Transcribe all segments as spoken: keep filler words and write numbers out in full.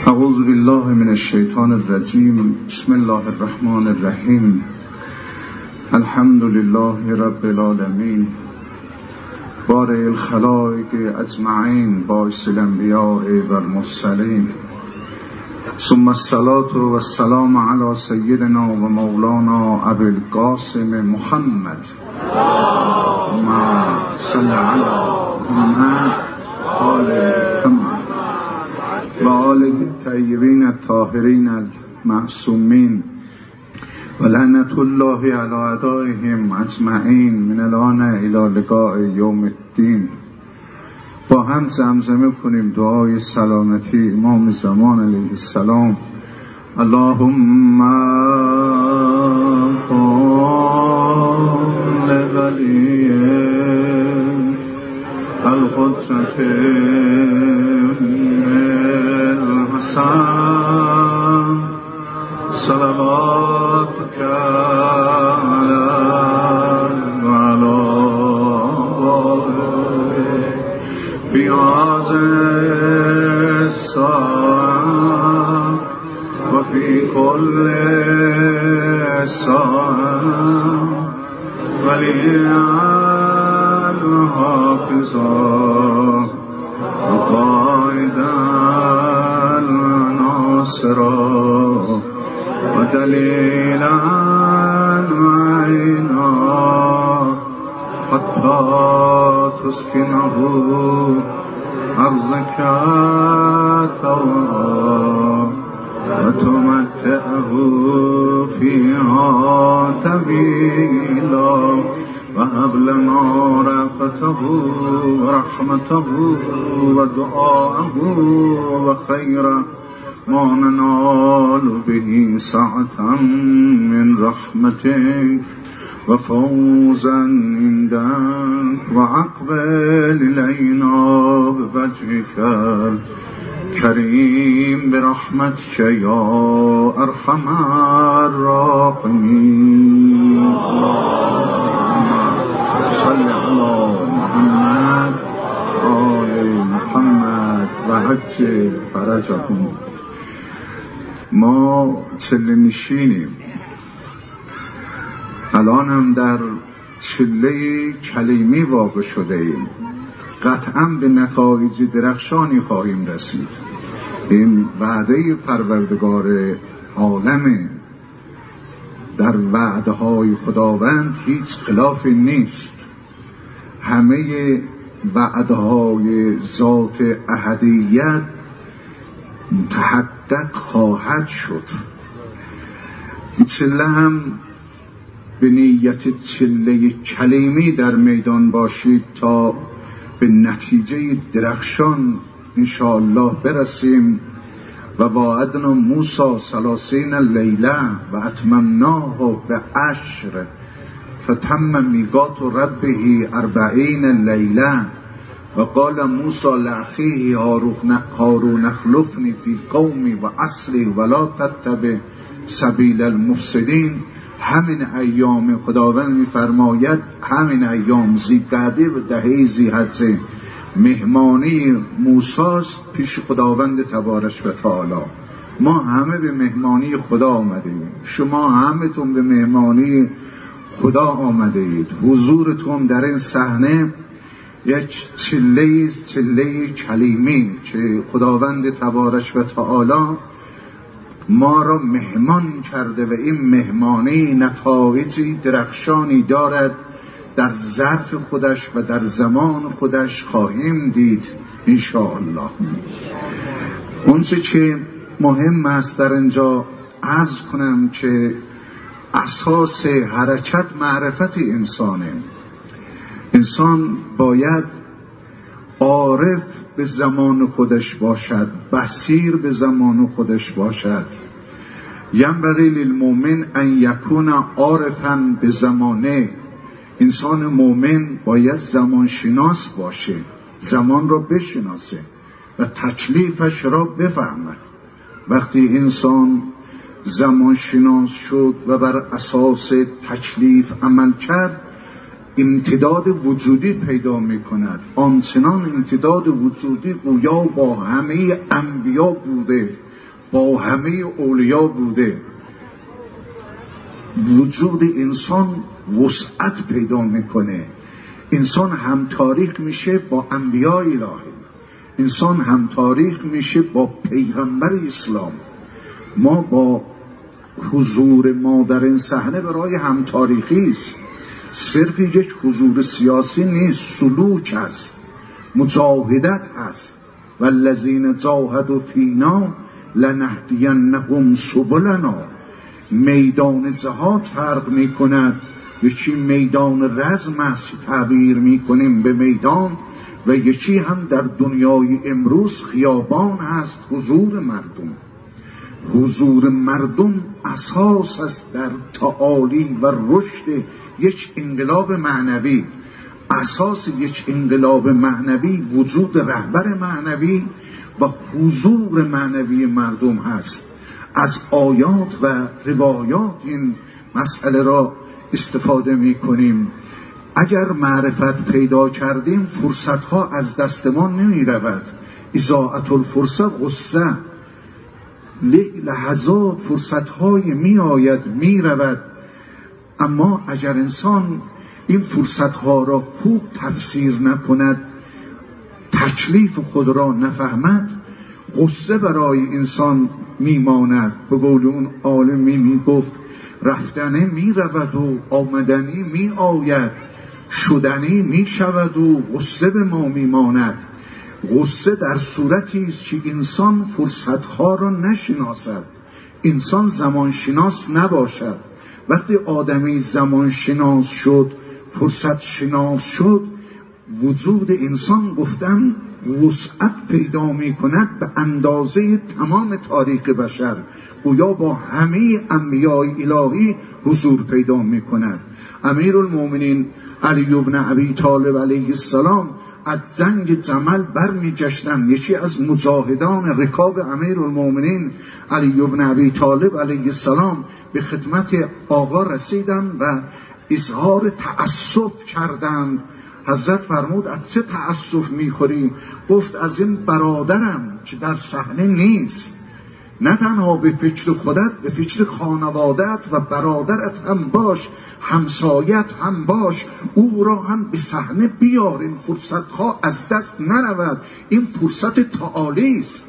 اعوذ بالله من الشیطان الرجیم. بسم الله الرحمن الرحیم. الحمد لله رب العالمین، بارئ الخلائق اجمعین، باعث الانبیاء والمرسلین، ثم الصلاة والسلام علی سیدنا و مولانا ابی القاسم محمد. اللهم صل علی محمد آل محمد و آله الطیبین الطاهرین المعصومین و لعنت الله علی اعدائهم اجمعین من الان الی لقاء یوم الدین. با هم زمزمه کنیم دعای سلامتی امام زمان علیه السلام. اللهم قل ولی القدرت الحسن صلواتك علی وعلی فی هذه الساعة و فی کل ساعة ولیاً حافظا و قائداً ناصرا و دلیلاً معینا حتی تسکنه ارضك طوعا و تمتعه فيها طویلا و هب لنا رأفته و رحمته و دعاءه و خیر ما ننال به سعة من رحمتك و فوزا عندك و اقبل الینا بوجهك کریم برحمتك یا ارحم الراحمین. صل علی محمد آل محمد و عجل فرجهم. ما چله نشینیم، الان هم در چله کلیمی واقع شده ایم. قطعا به نتایج درخشانی خواهیم رسید. این وعده پروردگار عالمه. در وعده های خداوند هیچ خلافی نیست. همه وعده های ذات احدیت متحقق خواهد شد. این چله هم به نیت چله کلیمی در میدان باشید تا به نتیجه درخشان انشاءالله برسیم. و وعدنا موسی ثلاثین لیله و اتممناه به عشر فتم میقات ربه اربعین لیله و قال موسی لاخیه هارون اخلفنی فی قومی و اصلی ولا تتبع سبیل المفسدین. همین ایام خداوند میفرماید، همین ایام ذی‌قعده و دهه ذی‌حجه مهمانی موساست پیش خداوند تبارک و تعالی. ما همه به مهمانی خدا آمدیم، شما همتون به مهمانی خدا آمده اید. حضورتون در این صحنه یک چله چله کلیمی که خداوند تبارک و تعالی ما را مهمان کرده و این مهمانی نتایجی درخشانی دارد. در ظرف خودش و در زمان خودش خواهیم دید انشاءالله. اونچه که مهم است در اینجا عرض کنم که اساس حرکت معرفت انسانه. انسان باید عارف به زمان خودش باشد، بصیر به زمان خودش باشد. ینبغی للمؤمن ان یکون عارفا به زمانه. انسان مؤمن باید زمان شناس باشه، زمان را بشناسه و تکلیفش را بفهمد. وقتی انسان زمان شناس شد و بر اساس تکلیف عمل کرد، امتداد وجودی پیدا می کند. آنچنان امتداد وجودی گویا با همه انبیا بوده با همه اولیا بوده. وجود انسان وسعت پیدا میکنه. انسان هم تاریخ میشه با انبیاء الهی، انسان هم تاریخ میشه با پیغمبر اسلام. ما با حضور ما در این صحنه برای هم تاریخی است، صرف یک حضور سیاسی نیست، سلوک است، مجاهدت است. والذین جاهدوا فینا لنهدینهم سبلنا. میدان جهاد فرق می کند، یکی میدان رزم است تعبیر می کنیم به میدان، و یکی هم در دنیای امروز خیابان هست، حضور مردم. حضور مردم اساس است در تعالی و رشد یک انقلاب معنوی. اساس یک انقلاب معنوی وجود رهبر معنوی و حضور معنوی مردم هست. از آیات و روایات این مسئله را استفاده می کنیم. اگر معرفت پیدا کردیم فرصتها از دست ما نمی رود. اضاعت الفرصه غصه، لحظات فرصتهای می آید می رود، اما اگر انسان این فرصتها را خوب تفسیر نکند، تکلیف خود را نفهمد، غصه برای انسان میماند. به قول اون عالمی می گفت رفتنی می رود و آمدنی می آید، شدنی می شود و غصه به ما میماند. غصه در صورتی است که انسان فرصتها را نشناسد، انسان زمانشناس نباشد. وقتی آدمی زمانشناس شد، فرصت شناس شد، وجود انسان گفتم وسعت پیدا می کند به اندازه تمام تاریخ بشر، گویا با همه انبیاء الهی حضور پیدا می کند. امیرالمومنین علی بن ابی طالب علیه السلام از جنگ جمل برمی گشتند. یکی از مجاهدان رکاب امیرالمومنین علی بن ابی طالب علیه السلام به خدمت آقا رسیدند و اظهار تأسف کردند. حضرت فرمود از چه تأسف میخوری؟ گفت از این برادرم که در صحنه نیست. نه تنها به فکر خودت، به فکر خانوادت و برادرت هم باش، همسایت هم باش، او را هم به صحنه بیار. این فرصتها از دست نرود، این فرصت تعالی است.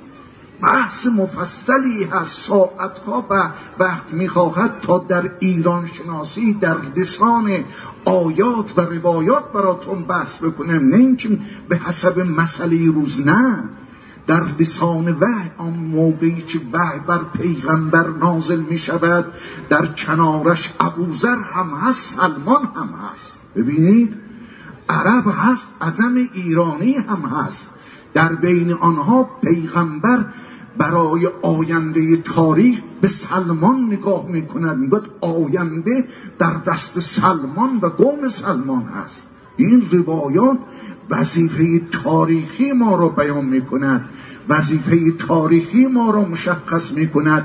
بحث مفصلی هست، ساعتها به وقت میخواهد تا در ایران شناسی در لسان آیات و روایات براتون بحث بکنم، نه اینکه به حسب مسئله روز، نه، در لسان وحی. آن موقعی که وحی بر پیغمبر نازل می شود، در کنارش ابوذر هم هست، سلمان هم هست. ببینید، عرب هست، عجم ایرانی هم هست. در بین آنها پیغمبر برای آینده تاریخ به سلمان نگاه می کند، می گوید آینده در دست سلمان و قوم سلمان هست. این روایات وظیفه تاریخی ما را بیان می کند، وظیفه تاریخی ما را مشخص می کند،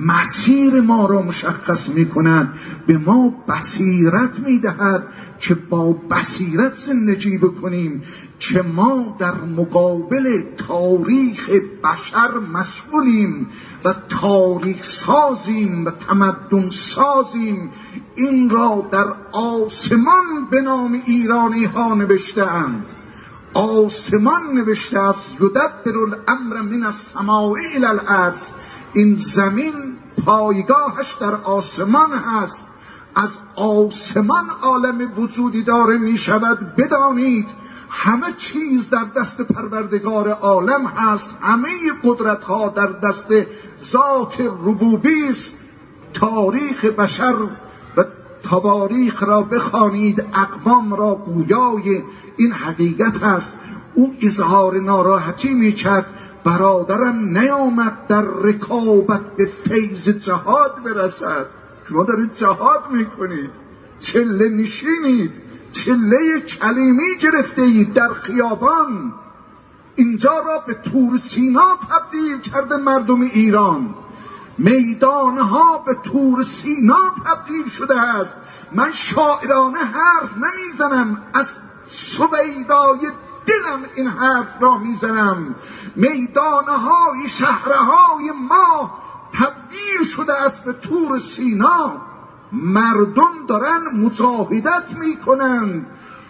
مسیر ما را مشخص می کند، به ما بصیرت می دهد که با بصیرت زندگی بکنیم، که ما در مقابل تاریخ بشر مسئولیم و تاریخ سازیم و تمدن سازیم. این را در آسمان به نام ایرانی ها نوشته‌اند. آسمان نوشته است یدبر الامر من السماء الی الارض. این زمین پایگاهش در آسمان هست، از آسمان عالم وجودی داره می شود. بدانید همه چیز در دست پروردگار عالم هست، همه قدرت ها در دست ذات ربوبی است. تاریخ بشر و تواریخ را بخوانید، اقوام را گویای این حقیقت هست. او اظهار ناراحتی میکرد برادرم نیامد در رکابت به فیض جهاد برسد. شما دارید جهاد میکنید، چله نشینید، چله کلیمی گرفته اید در خیابان. اینجا را به طور سینا تبدیل کرده مردم ایران. میدانها به طور سینا تبدیل شده است. من شاعرانه حرف نمیزنم، از سویدای دلم این حرف را میزنم. میدانهای شهرهای ما دستگیر شده است به طور سینا، مردم دارن مجاهدت میکنند.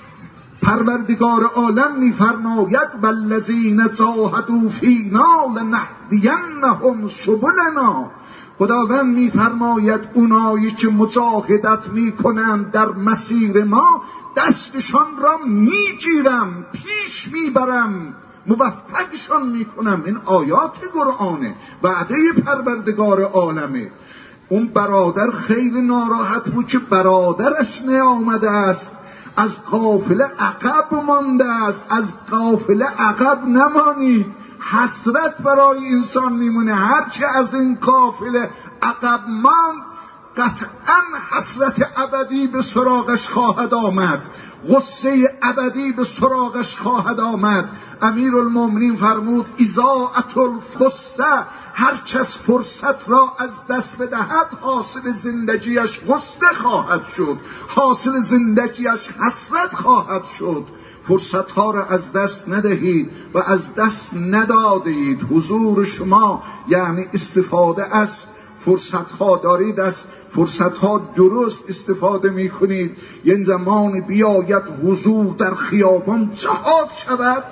پروردگار عالم میفرماید والذین جاهدوا فینا لنهدینهم سبلنا. خداوند میفرماید اونایی که مجاهدت میکنند در مسیر ما، دستشان را میگیرم، پیش میبرم، موفقشان میکنم. این آیات قرآنه، وعده پروردگار عالمه. اون برادر خیلی ناراحت بود که برادرش نیامده است، از قافله عقب مانده است. از قافله عقب نمانید، حسرت برای انسان میمونه. هرچه از این قافله عقب ماند قطعا حسرت ابدی به سراغش خواهد آمد، غصه ابدی به سراغش خواهد آمد. امیرالمومنین فرمود اضاعة الفرصة، هرچه از فرصت را از دست بدهد حاصل زندگیش غصه خواهد شد، حاصل زندگیش حسرت خواهد شد. فرصت ها را از دست ندهید و از دست ندادید. حضور شما یعنی استفاده از فرصت ها دارید، از فرصت ها درست استفاده می کنید. یه زمان بیاید حضور در خیابان جهاد شود،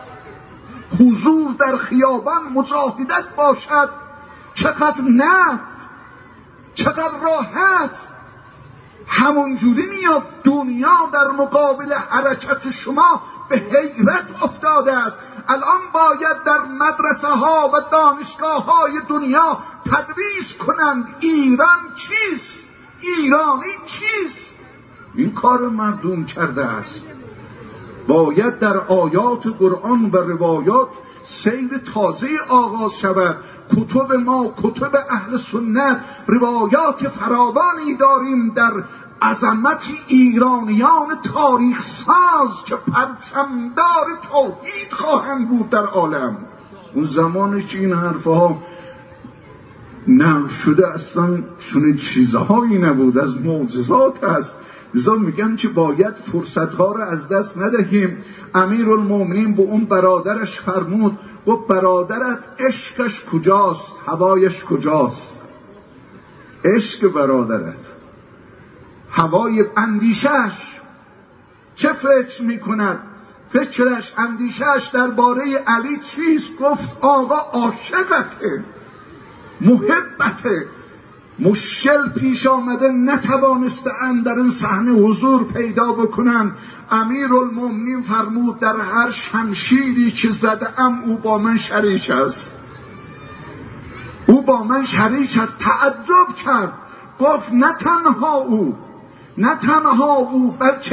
حضور در خیابان مجاهدت باشد. چقدر نفت، چقدر راحت. همونجوری میاد دنیا در مقابل حرکت شما به حیرت افتاده است. الان باید در مدرسه ها و دانشگاه های دنیا تدریس کنند ایران چیست، ایرانی چیست. این کار مردم کرده است. باید در آیات قرآن و روایات سیر تازه آغاز شود. کتب ما، کتب اهل سنت، روایات فراوانی داریم در عظمت ایرانیان تاریخ ساز که پرچمدار توحید خواهند بود در عالم. اون زمانی که این حرفها نقل شده اصلا چنین چیزهایی نبود، از معجزات است. لذا میگم که باید فرصتها را از دست ندهیم. امیرالمومنین به اون برادرش فرمود و برادرت عشقش کجاست، هوایش کجاست؟ عشق برادرت، هوای اندیشش چه فکر میکند؟ فکرش، اندیشش درباره علی چیست؟ گفت آقا عاشقته، محبته. مشکل پیش آمده، نتوانسته اند در این صحنه حضور پیدا بکنن. امیرالمومنین فرمود در هر شمشیری که زده ام او با من شریک است، او با من شریک است. تعجب کرد، گفت نه تنها او، نه تنها او، بلکه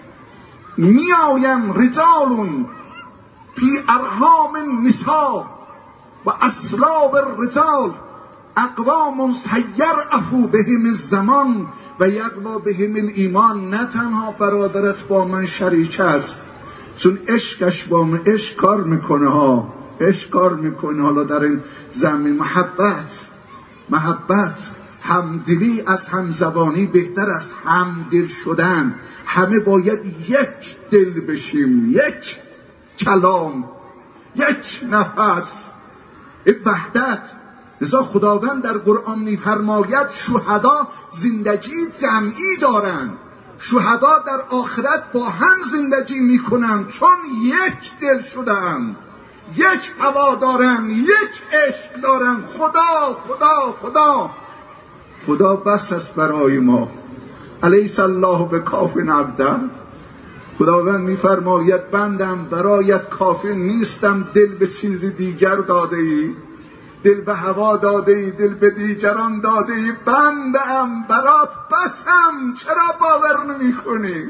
می آیم رجال فی ارحام النساء و اصلاب الرجال اقوام سیرعفو بهم الزمان و یقوا بهم الایمان. نه تنها برادرت با من شریک است، چون عشقش با من عشق کار میکنه ها، عشق کار میکنه. حالا در این زمین محبت، محبت، همدلی از همزبانی بهتر است همدل شدن. همه باید یک دل بشیم، یک کلام، یک نفس، وحدت. لذا خداوند در قرآن میفرماید شهدا زندگی جمعی دارند، شهدا در آخرت با هم زندگی میکنند، چون یک دل شدند، یک هوا دارند، یک عشق دارند. خدا خدا خدا خدا بس است برای ما. الیس الله بکاف عبده. خداوند میفرماید بندم برایت کافی نیستم. دل به چیز دیگر داده ای، دل به هوا داده ای، دل به دیگران داده ای. بندم برات بسم، چرا باور نمی کنی؟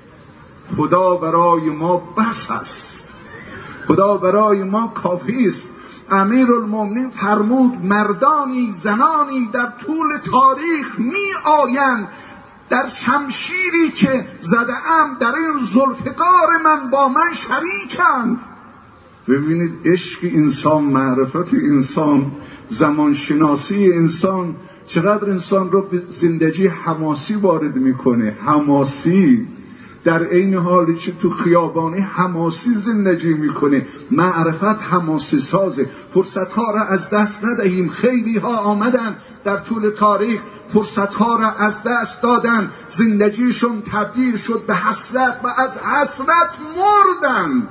خدا برای ما بس است، خدا برای ما کافی است. امیرالمومنین فرمود مردانی زنانی در طول تاریخ می آیند در شمشیری که زده ام در این ذوالفقار من با من شریکند. ببینید عشق انسان، معرفت انسان، زمانشناسی انسان چقدر انسان رو به زندگی حماسی وارد میکنه. حماسی، در این حالی که تو خیابانی حماسی زندگی میکنه. معرفت حماسی سازه. فرصت ها را از دست ندهیم. خیلی ها آمدن در طول تاریخ، فرصت ها را از دست دادن، زندگیشون تبدیل شد به حسرت و از حسرت مردند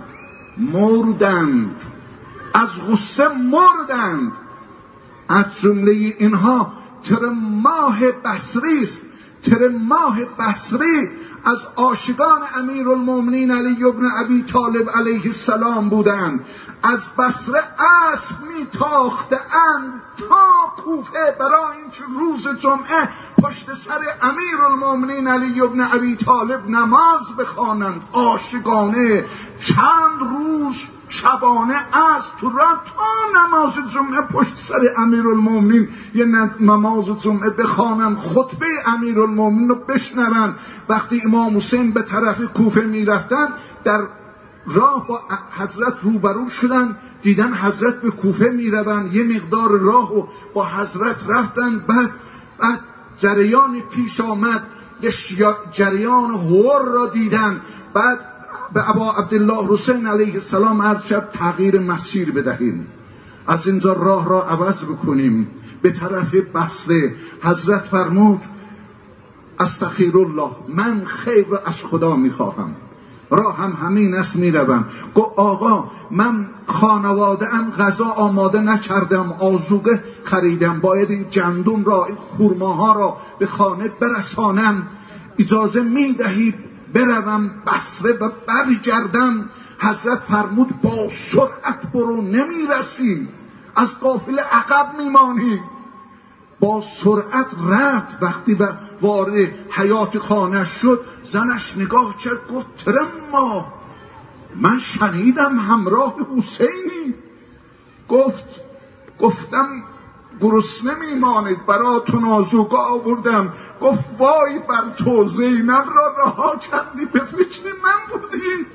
مردند از غصه مردند. از جمله اینها ترماه بصری است. ترماه بصری از عاشقان امیرالمومنین علی بن ابی طالب علیه السلام بودند. از بصره اسب میتاختند تا کوفه برای اینکه روز جمعه پشت سر امیرالمومنین علی بن ابی طالب نماز بخوانند. عاشقانه چند روز شبانه اسب تو راه تا نماز جمعه پشت سر امیرالمومنین یه نماز جمعه بخوانند، خطبه امیرالمومنین رو بشنوند. وقتی امام حسین به طرف کوفه میرفتند، در راه با حضرت روبرو شدن، دیدن حضرت به کوفه میروند، یه مقدار راه رو با حضرت رفتن. بعد بعد جریان پیش آمد، یه جریان هور را دیدن. بعد به ابا عبدالله حسین علیه السلام عرض شد تغییر مسیر بدهیم، از اینجا راه را عوض بکنیم به طرف بصره. حضرت فرمود استغفرالله، من خیر را از خدا میخواهم، راه هم همین است میروم. گفت آقا من خانواده ام غذا آماده نکردم، آذوقه خریدم، باید این گندم را، این خرماها را به خانه برسانم، اجازه میدهید بروم بصره و برگردم؟ حضرت فرمود با سرعت برو، نمیرسی، از قافله عقب میمانی. با سرعت رفت. وقتی وارد حیات خانه شد، زنش نگاه کرد، گفت ترما، من شنیدم همراه حسینی. گفت گفتم گرسنه میمانید، براتون آذوقه آوردم. گفت وای بر تو، زینب را رها کردی، به فکر من بودی.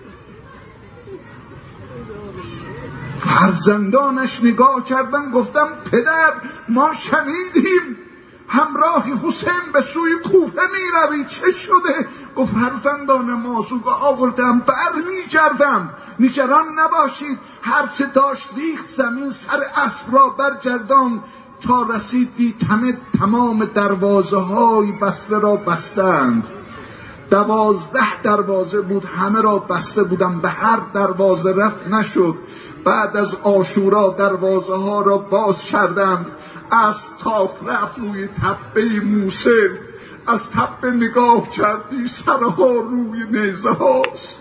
فرزندانش نگاه کردن، گفتم پدر ما شنیدیم همراه حسین به سوی کوفه می روی، چه شده؟ گفت فرزندان ما آذوقه آوردم، بر می کردم، نگران نباشید. هر چه داشت ریخت زمین، سر اسب را برگردان تا رسید دید همه تمام دروازه های بصره را بستند. دوازده دروازه بود، همه را بسته بودن، به هر دروازه رفت نشد. بعد از عاشورا دروازه ها را باز کردند. از تاف رفت روی تپه موصل، از تپه نگاه کردی سرها روی نیزه هاست.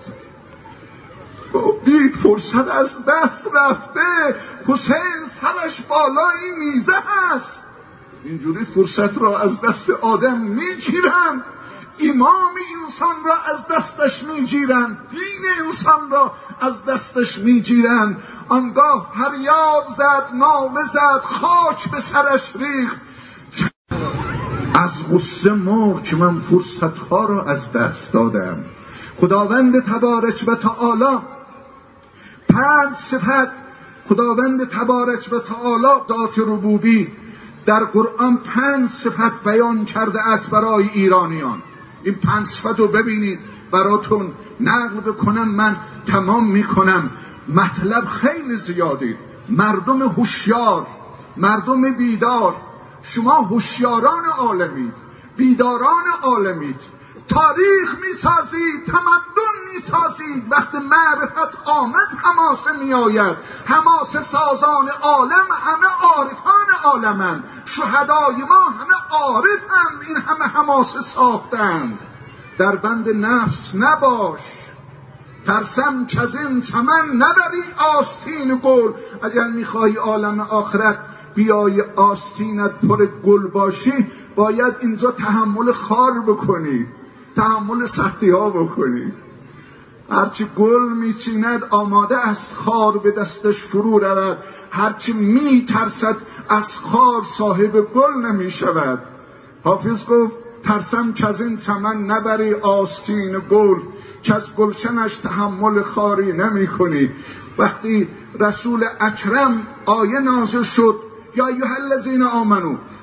دید فرصت از دست رفته، حسین سرش بالای نیزه هست. اینجوری فرصت را از دست آدم میگیرند، ایمان انسان را از دستش میگیرند، دین انسان را از دستش میگیرند. آنگاه هر یاد زد، ناله زد، خاک به سرش ریخت، از غصه مرد که من فرصت ها را از دست دادم. خداوند تبارک و تعالی پنج صفت، خداوند تبارک و تعالی ذات ربوبی در قرآن پنج صفت بیان کرده است برای ایرانیان. این پنج صفت رو ببینید، براتون نقل بکنم، من تمام میکنم. مطلب خیلی زیادی. مردم هوشیار، مردم بیدار، شما هوشیاران عالمید، بیداران عالمید، تاریخ میسازید، تمدن میسازید. وقت معرفت آمد حماسه میآید. حماسه سازان عالم همه عارفان عالمند، شهدای ما همه عارفند، این همه حماسه ساختند. در بند نفس نباش، ترسم که از این چمن نبری آستین گل. اگر میخوای عالم آخرت بیای آستینت پر گل باشی، باید اینجا تحمل خار بکنی، تحمل سختی ها بکنی. هرچی گل میچیند آماده از خار به دستش فرو رود، هرچی میترسد از خار صاحب گل نمیشود. حافظ گفت ترسم که از این چمن نبری آستین گل، که از گلشنش تحمل خاری نمی کنی. وقتی رسول اکرم آیه نازل شد، یا ایها الذین آمنو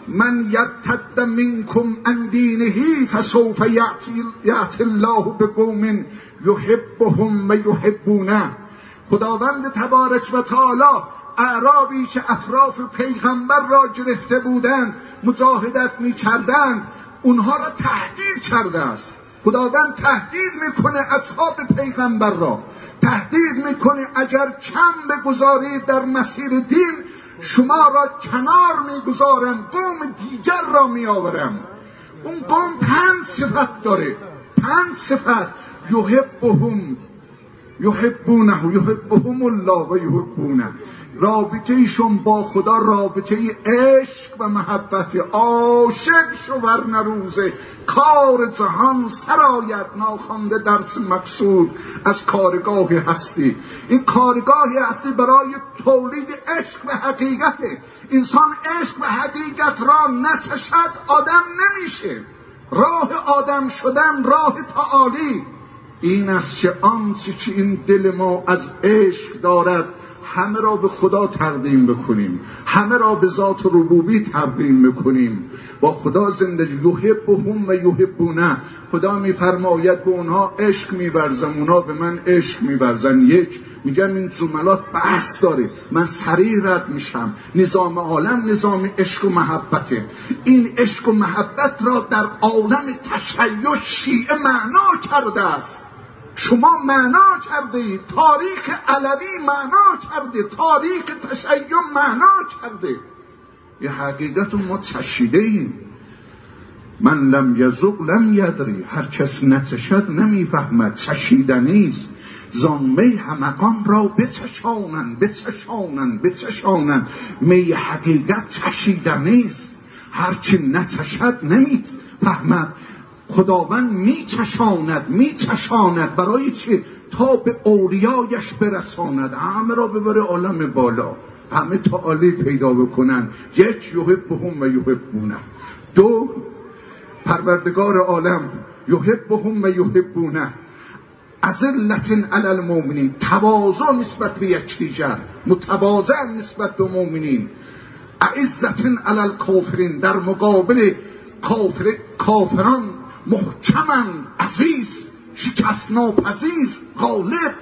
من یرتد منکم عن دینه فسوف یأتی الله بقوم یحبهم و یحبونه. خداوند تبارک و تعالی اعرابی که اطراف پیغمبر را گرفته بودند، مجاهدت می‌کردند، اونها را تهدید کرده است. خداوند تهدید میکنه اصحاب پیغمبر را، تهدید میکنه اگر کم بگذارید در مسیر دین شما را کنار میگذارم، قوم دیگر را میآورم. اون قوم پنج صفت داره، پنج صفت: یحبهم یحبونه یحبهم الله و یحبونه. رابطه ایشون با خدا رابطه عشق و محبت. عاشق شو ورنه روزه کار جهان سرایت. ناخوانده درس مقصود از کارگاه هستی. این کارگاه هستی برای تولید عشق و حقیقته. انسان عشق و حقیقت را نچشد آدم نمیشه. راه آدم شدن راه تعالی این است که آنچه که این دل ما از عشق دارد همه را به خدا تقدیم بکنیم، همه را به ذات ربوبی تقدیم بکنیم، با خدا زندگی. یحبهم و یحبونه. خدا میفرماید به اونها عشق می‌ورزم، اونها به من عشق می‌ورزن. یک میگم این جملات بحث داره، من سریع رد میشم. نظام عالم نظام عشق و محبته. این عشق و محبت را در عالم تشیع شیعه معنا کرده است. شما معنا کرده اید، تاریخ علوی معنا کرده، تاریخ تشیع معنا کرده. یه حقیقت ما چشیده ایم. من لم یذق لم یدری. هر کس نچشد نمیفهمد. چشیدنی است. زانمی همگان را بچشانند بچشانند بچشانند. می حقیقت چشیدنی است. هر چی نچشد نمیفهمد. خداوند میچشاند میچشاند. برای چه؟ تا به اولیایش برساند، همه را ببره عالم بالا، همه تعالی پیدا بکنن. یک یحبهم و یحبونه. دو پروردگار عالم یحبهم و یحبونه. اذلة علی المؤمنین. تواضع نسبت به یکدیگر، متواضع نسبت به مؤمنین. اعزة علی الکافرین. در مقابل کافر کافران محکمند، عزیز، شکست ناپذیر، غالب.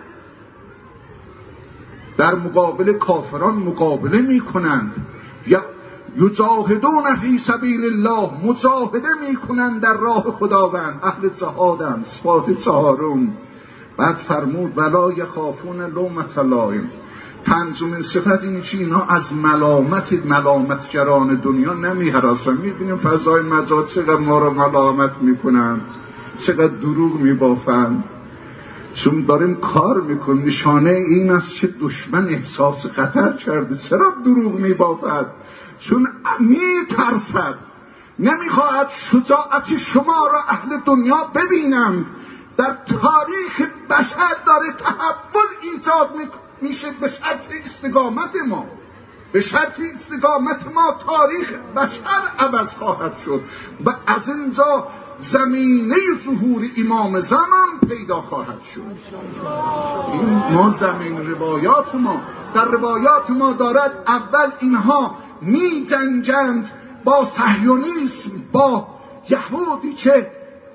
در مقابل کافران مقابله می کنند. یا یجاهدون فی سبیل الله. مجاهده می کنند در راه خداوند. اهل جهادند. صفات چهارم. بعد فرمود ولا یخافون لومة لائم. پنجمین صفت اینه که اینا از ملامت ملامتگران دنیا نمی هراسن. می بینیم فضای مجاز چقدر ما رو ملامت میکنن، چقدر دروغ می بافن. چون داریم کار میکنیم نشانه این است که دشمن احساس خطر کرده. چرا دروغ می بافد؟ چون می ترسد، نمیخواهد شجاعت شما را اهل دنیا ببینند. در تاریخ بشر داره تحول ایجاد میکنه میشه به شرط استقامت ما. به شرط استقامت ما تاریخ بشر عوض خواهد شد و از اینجا زمینه ظهور امام زمان پیدا خواهد شد. این ما زمین روایات ما در روایات ما دارد اول اینها می جنگند با صهیونیسم، با یهودی که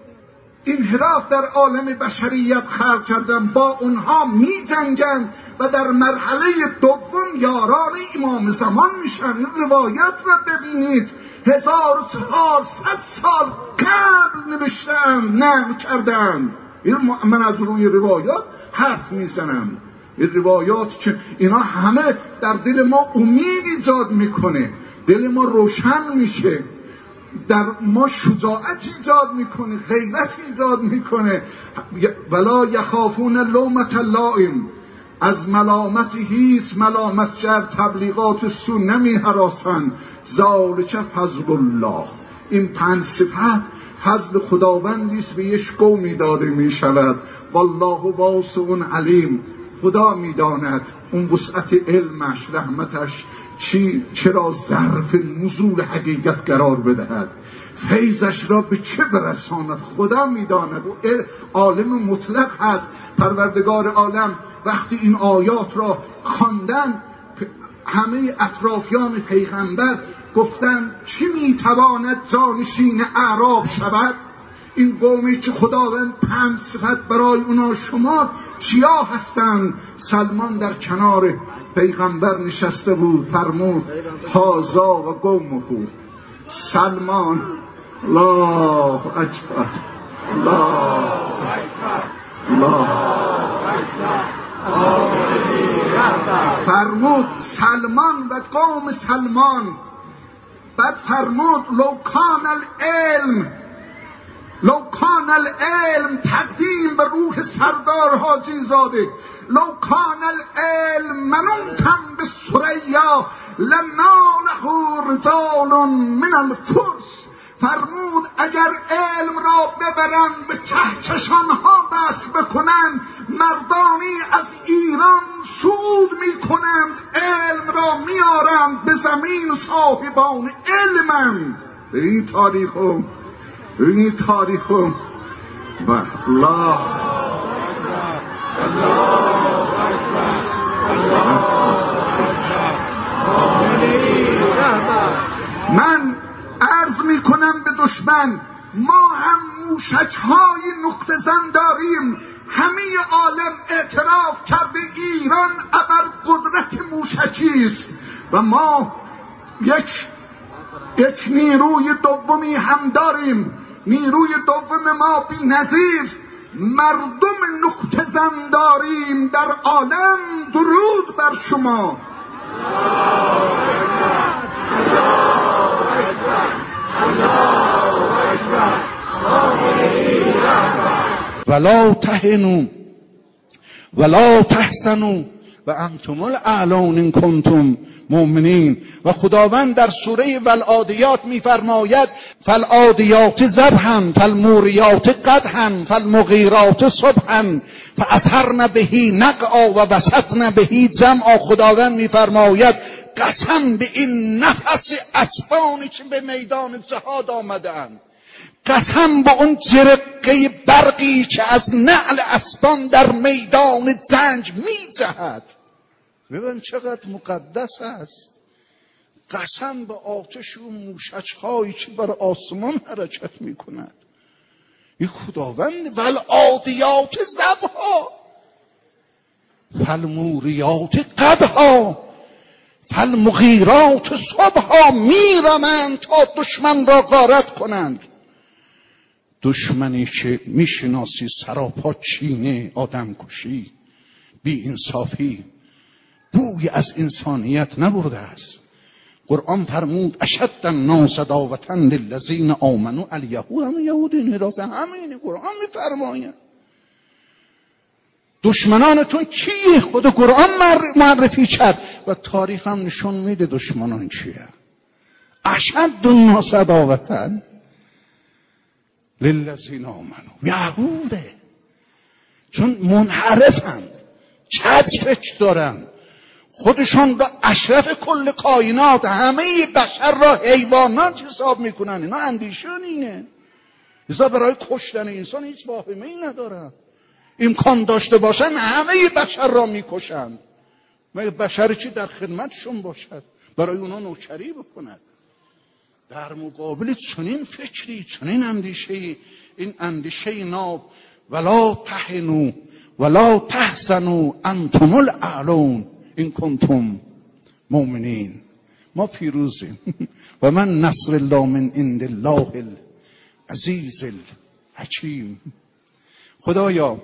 انحراف در عالم بشریت خلق کردن، با اونها می جنگند و در مرحله دوم یاران امام زمان میشن. این روایت را ببینید، هزار و چهارصد سال قبل نوشتن نه کردن. من از روی روایات حرف میزنم. این روایات که اینا همه در دل ما امید ایجاد میکنه، دل ما روشن میشه، در ما شجاعت ایجاد میکنه، غیرت ایجاد میکنه. ولا یخافون لومة لائم. از ملامت هیچ ملامتگر تبلیغات سو نمی هراسن. ذالک فضل الله. این پنج صفت فضل خداوندی است به یک قومی داده می شود. والله واسع علیم. خدا می داند اون وسعت علمش، رحمتش چی چرا ظرف نزول حقیقت قرار بدهد، فیضش را به چه برساند. خدا می داند و عالم مطلق هست. پروردگار عالم وقتی این آیات را خواندن، همه اطرافیان پیغمبر گفتند چی میتواند جانشین اعراب شود؟ این قومی که خداوند پنج صفت برای اونا شما چیا هستند؟ سلمان در کنار پیغمبر نشسته بود، فرمود هازا و قومه. سلمان الله اکبر الله اکبر الله اکبر، فرمود سلمان و قوم سلمان. بعد فرمود لو کان العلم لو کان العلم، تقدیم به روح سردار حاجی زاده، لو کان العلم منوطا به ثریا لناله رجال من الفرس. فرمود اگر علم را ببرند به کهکشان ها بس بکنند، مردانی از ایران سود می کنند، علم را میارند به زمین، صاحبان علمند. این تاریخو این تاریخو و الله من عرض می کنم به دشمن، ما هم موشک های نقطه زن داریم. همه عالم اعتراف کرده ایران ابر قدرت موشکی است و ما یک یک نیروی دومی هم داریم. نیروی دوم ما بی نظیر مردم نقطه زن داریم در عالم. درود بر شما. ولا تهنوا ولا تحزنوا و انتم الاعلون ان کنتم مؤمنین. و خداوند در سوره والعادیات میفرماید فالعادیات ضبحا فالموریات قدحا فالمغیرات صبحا فاثرن به نقعا و وسطن به جمعا. خداوند میفرماید قسم به این نفس اسبانی که به میدان جهاد آمدند، قسم به اون جرقه برقی که از نعل اسبان در میدان جنگ میجهد. ببین چقدر مقدس است. قسم به آتش و موشک‌هایی که بر آسمان حرکت میکند. این خداوند والعادیات ضبحا فالموریات قدحا فالمغیرات صبحا. میرمند تا دشمن را غارت کنند. دشمنی که میشناسی سراپا چینه، آدم کشی، بی انصافی، بوی از انسانیت نبرده است. قرآن فرمود اشد الناس عداوة للذین آمنوا الیهود. هم یهود این حرف همین قرآن میفرماید. دشمنانتون کیه؟ خود قرآن معرفی کرد و تاریخ هم نشون میده دشمنان چیه. اشد الناس عداوة للذین آمنوا، یهوده. چون منحرفند، چتک دارن، خودشان را اشرف کل کائنات، همه بشر را حیوانات حساب میکنن. اینا اندیشان اینه. لذا برای کشتن انسان هیچ واهمه ای ندارن. امکان داشته باشن همه بشر را میکشند. مگه بشر چی در خدمتشون باشد برای اونا نوکری بکند؟ در مقابل چنین فکری، چنین اندیشه‌ای، این اندیشه ناب ولا تهنوا ولا تحزنوا انتم الاعلون ان کنتم مؤمنین. ما پیروزیم و من نصر الله من عند الله العزیز الحکیم. خدایا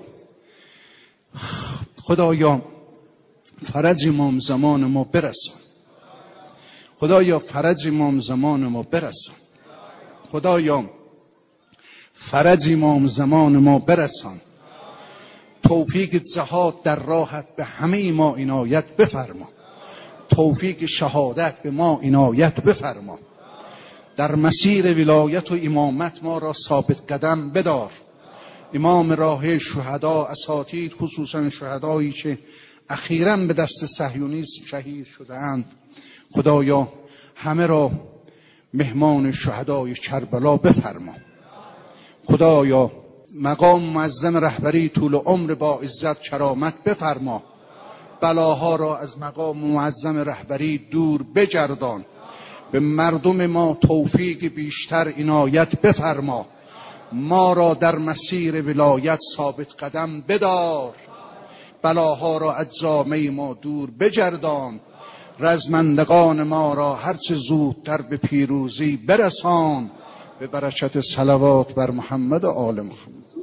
خدایا فرج امام زمان ما برسان. خدایا فرج امام زمان ما برسان. خدایا فرج امام زمان ما برسان. توفیق جهاد در راحت به همه ما عنایت بفرما. توفیق شهادت به ما عنایت بفرما. در مسیر ولایت و امامت ما را ثابت قدم بدار. امام راه شهدا، اساتید، خصوصا شهدایی که اخیراً به دست صهیونیسم شهید شده‌اند، خدایا همه را مهمان شهدای کربلا بفرما. خدایا مقام معظم رهبری طول عمر با عزت کرامت بفرما. بلاها را از مقام معظم رهبری دور بگردان. به مردم ما توفیق بیشتر عنایت بفرما. ما را در مسیر ولایت ثابت قدم بدار. بلاها را از جامعه ما دور بگردان. رزمندگان ما را هرچه زودتر به پیروزی برسان. به برکت صلوات بر محمد و آل محمد.